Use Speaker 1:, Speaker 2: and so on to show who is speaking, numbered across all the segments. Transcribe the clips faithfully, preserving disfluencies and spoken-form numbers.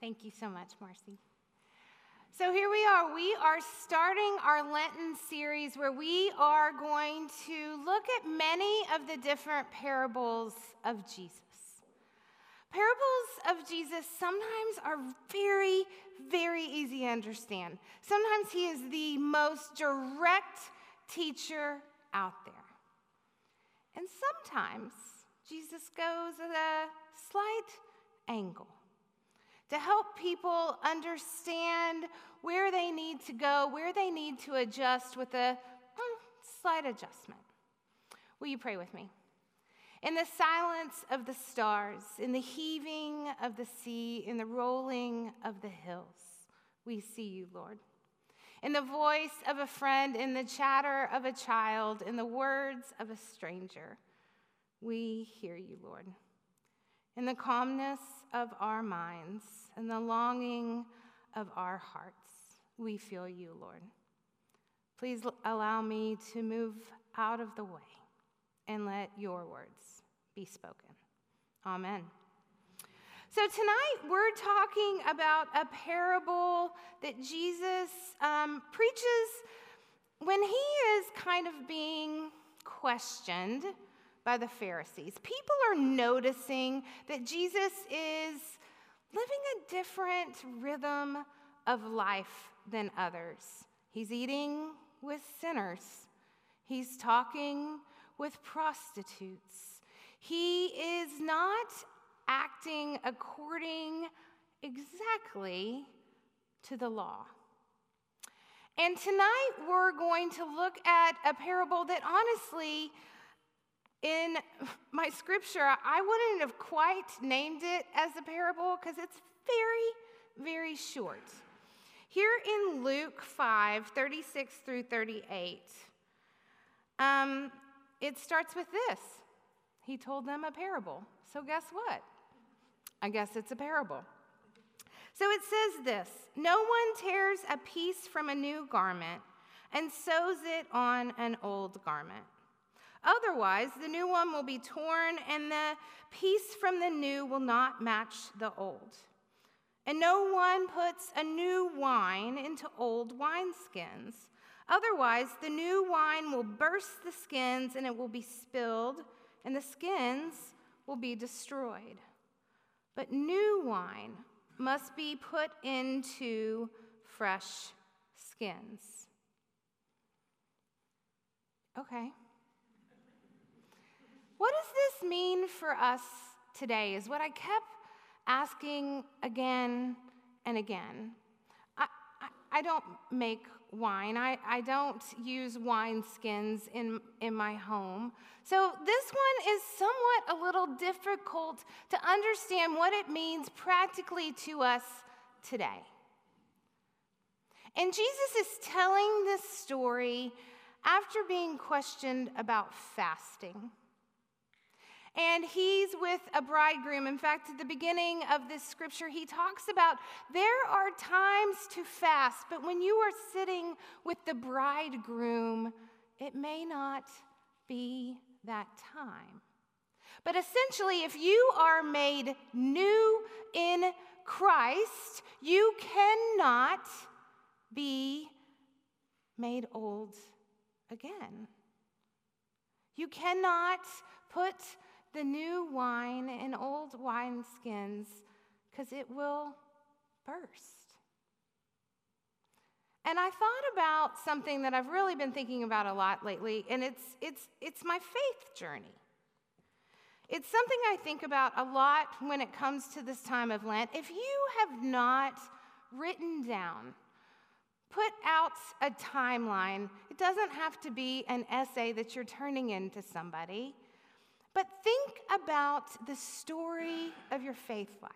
Speaker 1: Thank you so much, Marcy. So here we are. We are starting our Lenten series where we are going to look at many of the different parables of Jesus. Parables of Jesus sometimes are very, very easy to understand. Sometimes he is the most direct teacher out there. And sometimes Jesus goes at a slight angle to help people understand where they need to go, where they need to adjust with a mm, slight adjustment. Will you pray with me? In the silence of the stars, in the heaving of the sea, in the rolling of the hills, we see you, Lord. In the voice of a friend, in the chatter of a child, in the words of a stranger, we hear you, Lord. In the calmness of our minds and the longing of our hearts, we feel you, Lord. Please allow me to move out of the way and let your words be spoken. Amen. So tonight we're talking about a parable that Jesus um, preaches when he is kind of being questioned by the Pharisees. People are noticing that Jesus is living a different rhythm of life than others. He's eating with sinners. He's talking with prostitutes. He is not acting according exactly to the law. And tonight we're going to look at a parable that honestly, in my scripture, I wouldn't have quite named it as a parable because it's very, very short. Here in Luke five, thirty-six through thirty-eight, um, it starts with this. He told them a parable. So guess what? I guess it's a parable. So it says this: no one tears a piece from a new garment and sews it on an old garment. Otherwise, the new one will be torn, and the piece from the new will not match the old. And no one puts a new wine into old wineskins. Otherwise, the new wine will burst the skins, and it will be spilled, and the skins will be destroyed. But new wine must be put into fresh skins. Okay. What does this mean for us today is what I kept asking again and again. I, I, I don't make wine. I, I don't use wine skins in, in my home. So this one is somewhat a little difficult to understand what it means practically to us today. And Jesus is telling this story after being questioned about fasting. And he's with a bridegroom. In fact, at the beginning of this scripture, he talks about there are times to fast, but when you are sitting with the bridegroom, it may not be that time. But essentially, if you are made new in Christ, you cannot be made old again. You cannot put the new wine in old wineskins because it will burst. And I thought about something that I've really been thinking about a lot lately, and it's it's it's my faith journey. It's something I think about a lot when it comes to this time of Lent. If you have not written down, put out a timeline, it doesn't have to be an essay that you're turning in to somebody, but think about the story of your faith life.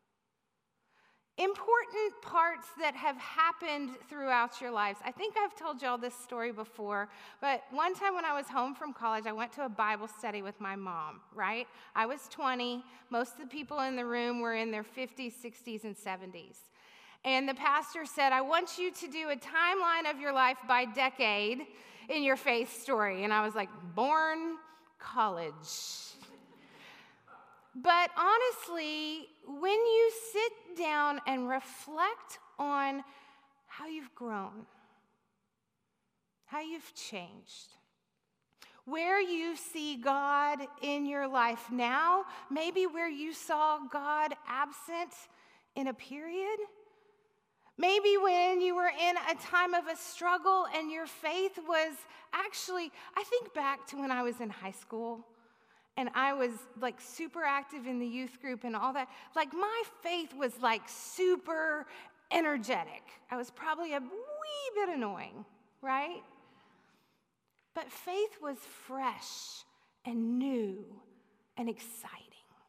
Speaker 1: Important parts that have happened throughout your lives. I think I've told y'all this story before, but one time when I was home from college, I went to a Bible study with my mom, right? I was twenty. Most of the people in the room were in their fifties, sixties, and seventies. And the pastor said, I want you to do a timeline of your life by decade in your faith story. And I was like, born, college. But honestly, when you sit down down and reflect on how you've grown, how you've changed, where you see God in your life now, maybe where you saw God absent in a period. Maybe when you were in a time of a struggle and your faith was actually, I think back to when I was in high school and I was like super active in the youth group and all that. Like my faith was like super energetic. I was probably a wee bit annoying, right? But faith was fresh and new and exciting.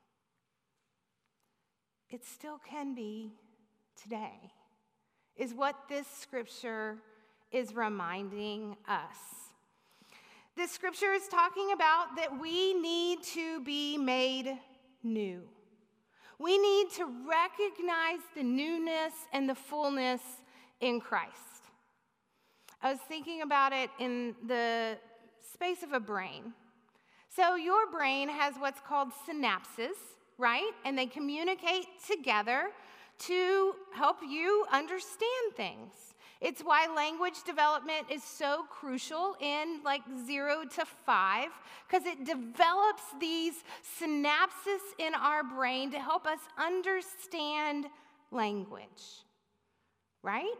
Speaker 1: It still can be today, is what this scripture is reminding us. This scripture is talking about that we need to be made new. We need to recognize the newness and the fullness in Christ. I was thinking about it in the space of a brain. So your brain has what's called synapses, right? And they communicate together to help you understand things. It's why language development is so crucial in like zero to five, because it develops these synapses in our brain to help us understand language, right?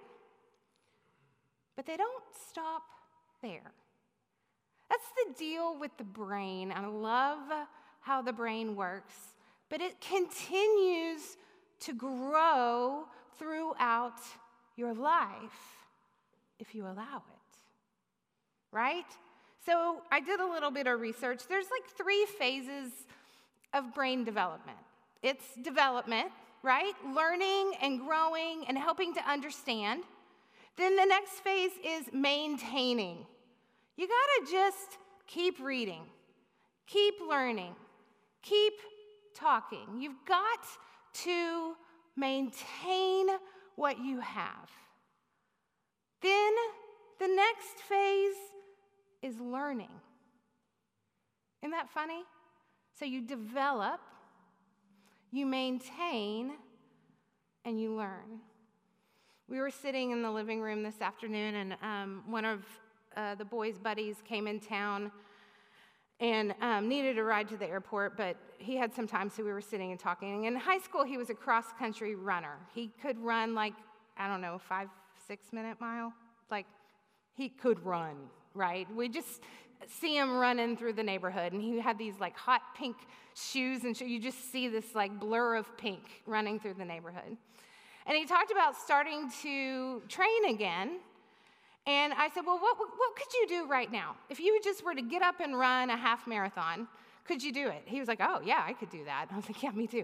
Speaker 1: But they don't stop there. That's the deal with the brain. I love how the brain works, but it continues to grow throughout your life if you allow it, right? So I did a little bit of research. There's like three phases of brain development. It's development, right? Learning and growing and helping to understand. Then the next phase is maintaining. You gotta just keep reading, keep learning, keep talking. You've got to maintain what you have. Then the next phase is learning. Isn't that funny? So you develop, you maintain, and you learn. We were sitting in the living room this afternoon, and um, one of uh, the boys' buddies came in town and um, needed a ride to the airport, but he had some time, so we were sitting and talking. In high school, he was a cross-country runner. He could run like, I don't know, five, six-minute mile. Like, he could run, right? We just see him running through the neighborhood, and he had these like hot pink shoes, and so you just see this like blur of pink running through the neighborhood. And he talked about starting to train again. And I said, well, what, what could you do right now? If you just were to get up and run a half marathon, could you do it? He was like, oh, yeah, I could do that. I was like, yeah, me too.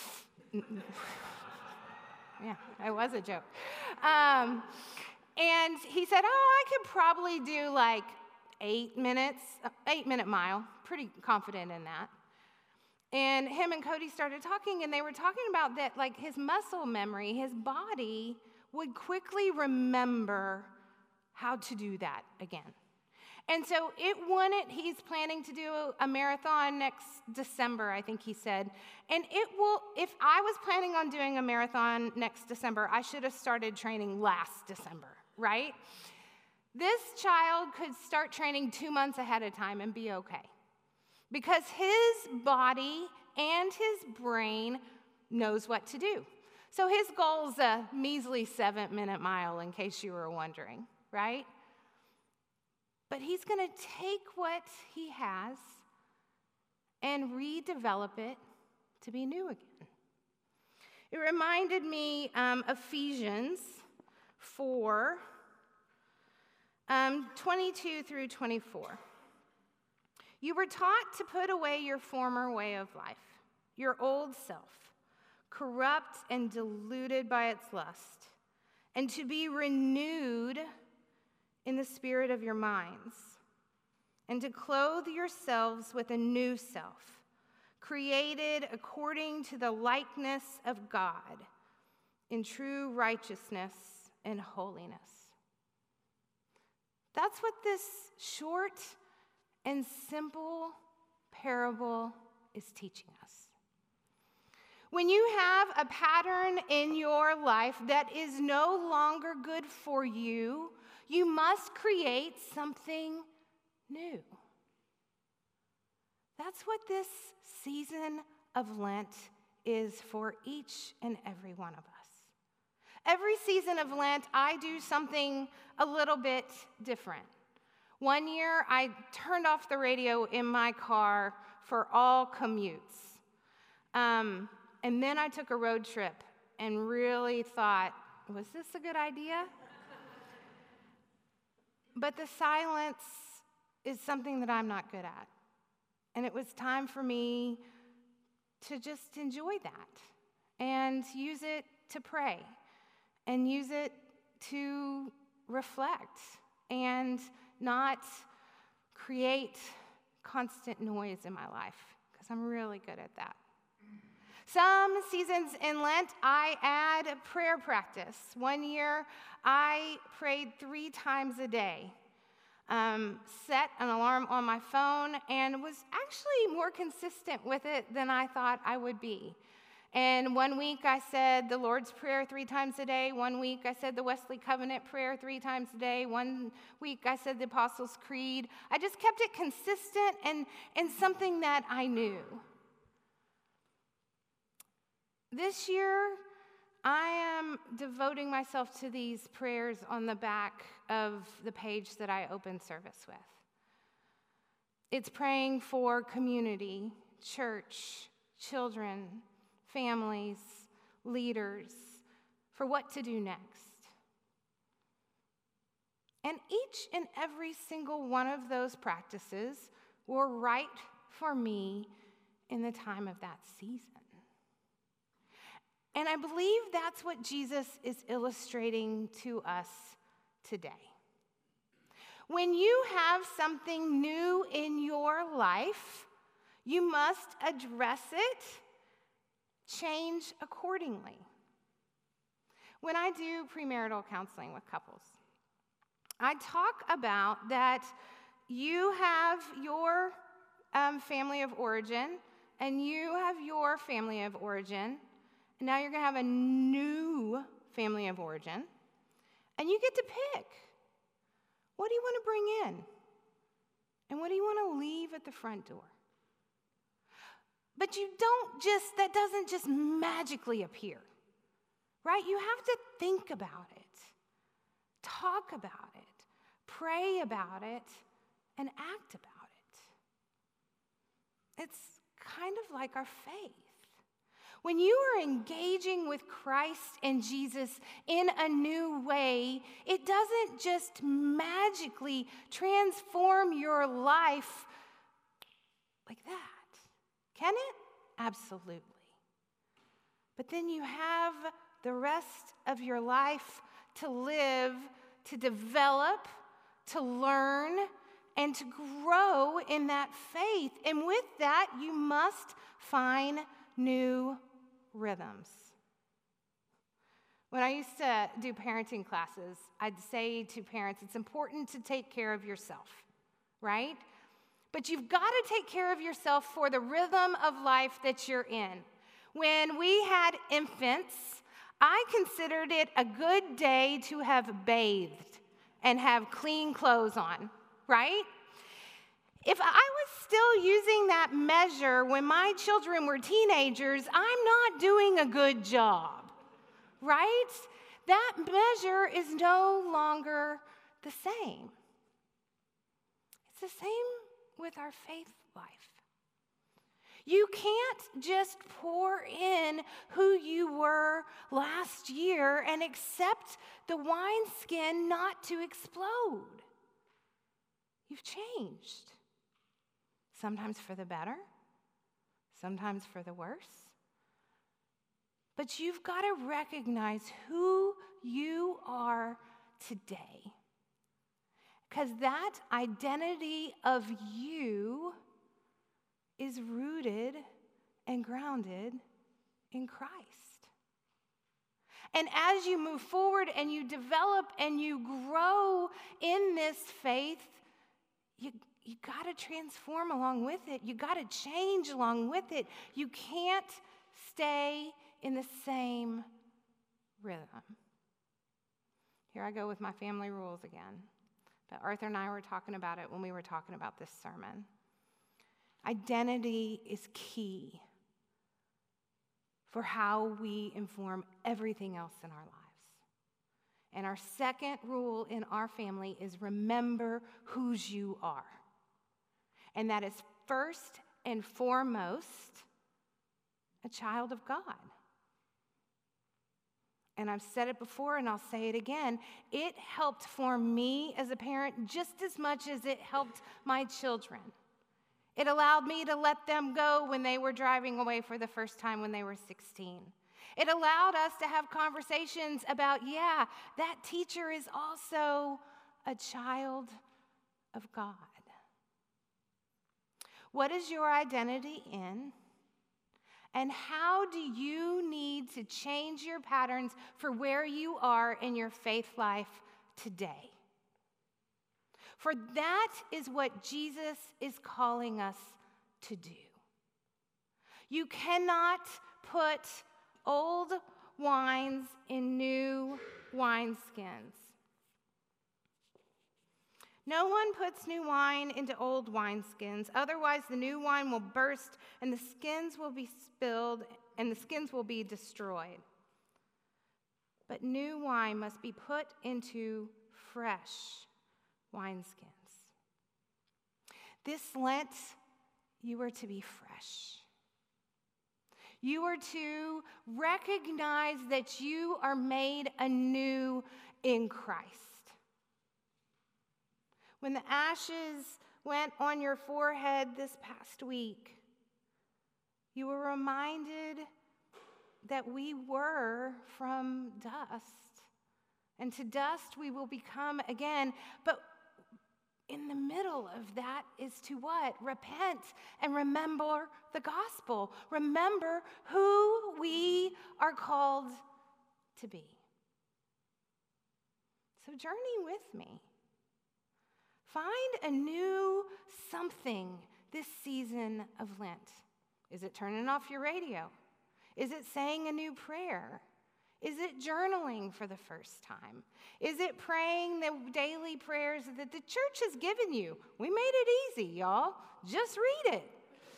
Speaker 1: Yeah, it was a joke. Um, and he said, oh, I could probably do like eight minutes, eight minute mile. Pretty confident in that. And him and Cody started talking, and they were talking about that, like his muscle memory, his body would quickly remember how to do that again. And so it wanted, he's planning to do a marathon next December, I think he said. And it will, if I was planning on doing a marathon next December, I should have started training last December, right? This child could start training two months ahead of time and be okay. Because his body and his brain knows what to do. So his goal is a measly seven-minute mile, in case you were wondering, right? But he's going to take what he has and redevelop it to be new again. It reminded me um, of Ephesians four, um, twenty-two through twenty-four. You were taught to put away your former way of life, your old self, corrupt and deluded by its lust, and to be renewed in the spirit of your minds, and to clothe yourselves with a new self, created according to the likeness of God, in true righteousness and holiness. That's what this short and simple parable is teaching us. When you have a pattern in your life that is no longer good for you, you must create something new. That's what this season of Lent is for each and every one of us. Every season of Lent, I do something a little bit different. One year, I turned off the radio in my car for all commutes. Um, and then I took a road trip and really thought, was this a good idea? But the silence is something that I'm not good at. And it was time for me to just enjoy that and use it to pray and use it to reflect and not create constant noise in my life, because I'm really good at that. Some seasons in Lent, I add prayer practice. One year, I prayed three times a day. Um, set an alarm on my phone and was actually more consistent with it than I thought I would be. And one week I said the Lord's Prayer three times a day. One week I said the Wesley Covenant Prayer three times a day. One week I said the Apostles' Creed. I just kept it consistent and, and something that I knew. This year, I am devoting myself to these prayers on the back of the page that I open service with. It's praying for community, church, children, families, leaders, for what to do next. And each and every single one of those practices were right for me in the time of that season. And I believe that's what Jesus is illustrating to us today. When you have something new in your life, you must address it, change accordingly. When I do premarital counseling with couples, I talk about that you have your um, family of origin, and you have your family of origin. Now you're going to have a new family of origin, and you get to pick. What do you want to bring in? And what do you want to leave at the front door? But you don't just, that doesn't just magically appear, right? You have to think about it, talk about it, pray about it, and act about it. It's kind of like our faith. When you are engaging with Christ and Jesus in a new way, it doesn't just magically transform your life like that. Can it? Absolutely. But then you have the rest of your life to live, to develop, to learn, and to grow in that faith. And with that, you must find new rhythms. When I used to do parenting classes, I'd say to parents, it's important to take care of yourself, right? But you've got to take care of yourself for the rhythm of life that you're in. When we had infants, I considered it a good day to have bathed and have clean clothes on, right? If I was still using that measure when my children were teenagers, I'm not doing a good job, right? That measure is no longer the same. It's the same with our faith life. You can't just pour in who you were last year and accept the wineskin not to explode. You've changed. Sometimes for the better, sometimes for the worse. But you've got to recognize who you are today. Because that identity of you is rooted and grounded in Christ. And as you move forward and you develop and you grow in this faith, you You got to transform along with it. You got to change along with it. You can't stay in the same rhythm. Here I go with my family rules again. But Arthur and I were talking about it when we were talking about this sermon. Identity is key for how we inform everything else in our lives. And our second rule in our family is remember whose you are. And that is first and foremost a child of God. And I've said it before and I'll say it again. It helped form me as a parent just as much as it helped my children. It allowed me to let them go when they were driving away for the first time when they were sixteen. It allowed us to have conversations about, yeah, that teacher is also a child of God. What is your identity in? And how do you need to change your patterns for where you are in your faith life today? For that is what Jesus is calling us to do. You cannot put old wines in new wineskins. No one puts new wine into old wineskins, otherwise the new wine will burst and the skins will be spilled and the skins will be destroyed. But new wine must be put into fresh wineskins. This Lent, you are to be fresh. You are to recognize that you are made anew in Christ. When the ashes went on your forehead this past week, you were reminded that we were from dust. And to dust we will become again. But in the middle of that is to what? Repent and remember the gospel. Remember who we are called to be. So journey with me. Find a new something this season of Lent. Is it turning off your radio? Is it saying a new prayer? Is it journaling for the first time? Is it praying the daily prayers that the church has given you? We made it easy, y'all. Just read it.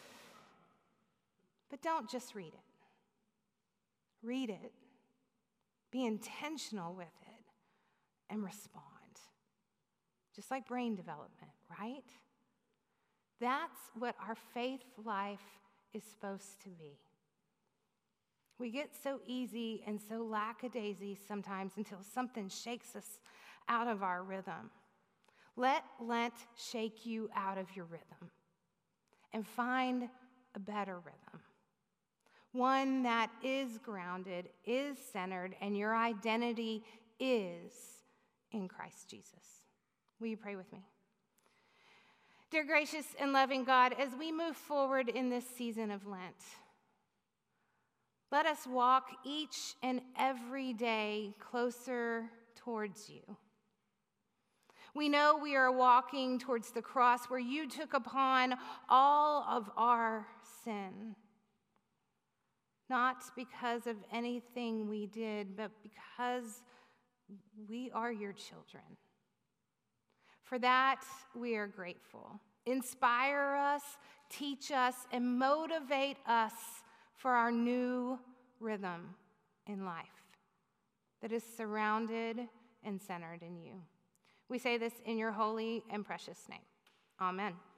Speaker 1: But don't just read it. Read it. Be intentional with it and respond. Just like brain development, right? That's what our faith life is supposed to be. We get so easy and so lackadaisy sometimes until something shakes us out of our rhythm. Let Lent shake you out of your rhythm and find a better rhythm. One that is grounded, is centered, and your identity is in Christ Jesus. Will you pray with me? Dear gracious and loving God, as we move forward in this season of Lent, let us walk each and every day closer towards you. We know we are walking towards the cross where you took upon all of our sin. Not because of anything we did, but because we are your children. For that, we are grateful. Inspire us, teach us, and motivate us for our new rhythm in life that is surrounded and centered in you. We say this in your holy and precious name. Amen.